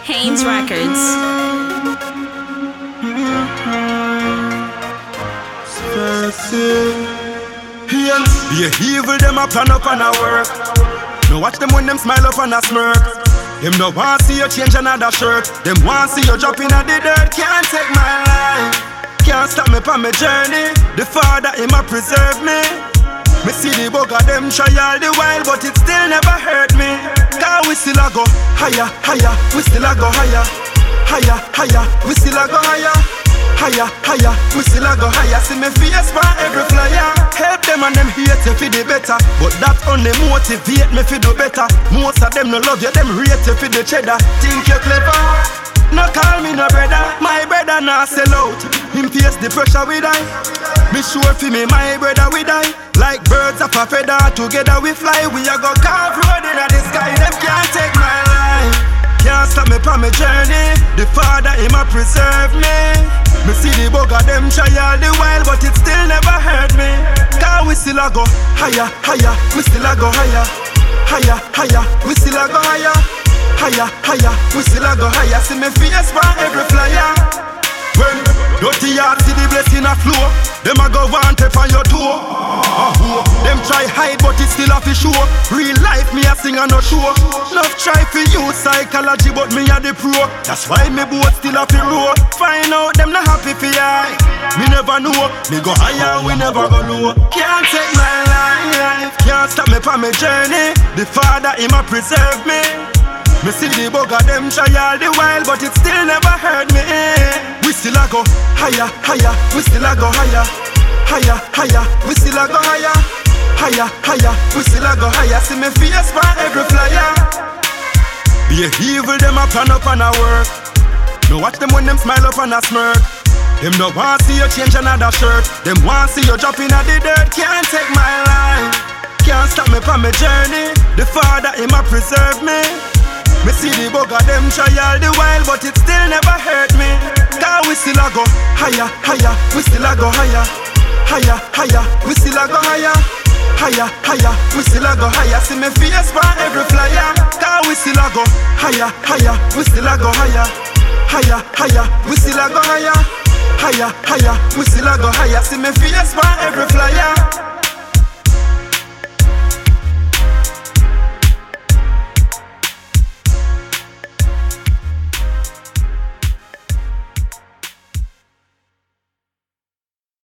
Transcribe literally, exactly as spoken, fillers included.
Haynes Records. Be evil, them a plan up and a work. No watch them when them smile up and a smirk. Them no want see you change another shirt. Them want see you drop in a the dirt. Can't take my life, can't stop me from my journey. The Father, Him a preserve me. Me see the bug of them try all the while, but it still never hurt me. Cause we still a go higher, higher. We still a go higher, higher, higher. We still a go higher, higher, higher. We still a go higher. See me face for every flyer. Help them and them hate you for the better, but that only motivate me for do better. Most of them no love you, them rate you for the cheddar. Think you clever? No call me no brother. My brother nah sell out. Him face the pressure we die. Me sure for me, my brother we die. Like birds of a feather, together we fly. We a go carve road in the sky. Them can't take my life, can't stop me from my journey. The Father, Him a preserve me. Me see the bug of them try all the while, but it still never hurt me. Cause we still a go higher, higher. We still a go higher, higher, higher. We still a go higher, higher, higher. We still a go higher. See me face for every flyer. When dirty heart see the blessing a flow, them a go want tap on your toe. Uh-huh. Them try hide but it still a fi show. Real life me a sing and no show. Love try fi use psychology but me a the pro. That's why me boat still a fi row. Find out them not happy fi I. Me never know. Me go higher, we never go low. Can't take my life, can't stop me from my journey. The Father, Him a preserve me. Me see the bug of them try all the while, but it still never hurt me. We still a go higher, higher. We still a go higher, higher, higher. We still a go higher, higher, higher. We still a go higher. See me face for every flyer. Be evil, them a plan up and a work. No watch them when them smile up and a smirk. Them no want see you change another shirt. Them want see you drop in a the dirt. Can't take my life, can't stop me from my journey. The Father, Him a preserve me. Me see the bug of them try all the while, but it still never hurt me. Cause we still a go higher, higher. We still a go higher, higher, higher. We still a go higher, higher, higher. We still a go higher. See me face for every flyer. Cause we still a go higher, higher. We still a go higher, higher, higher. We still a go higher, higher, higher. We still a go higher. See me face for every flyer.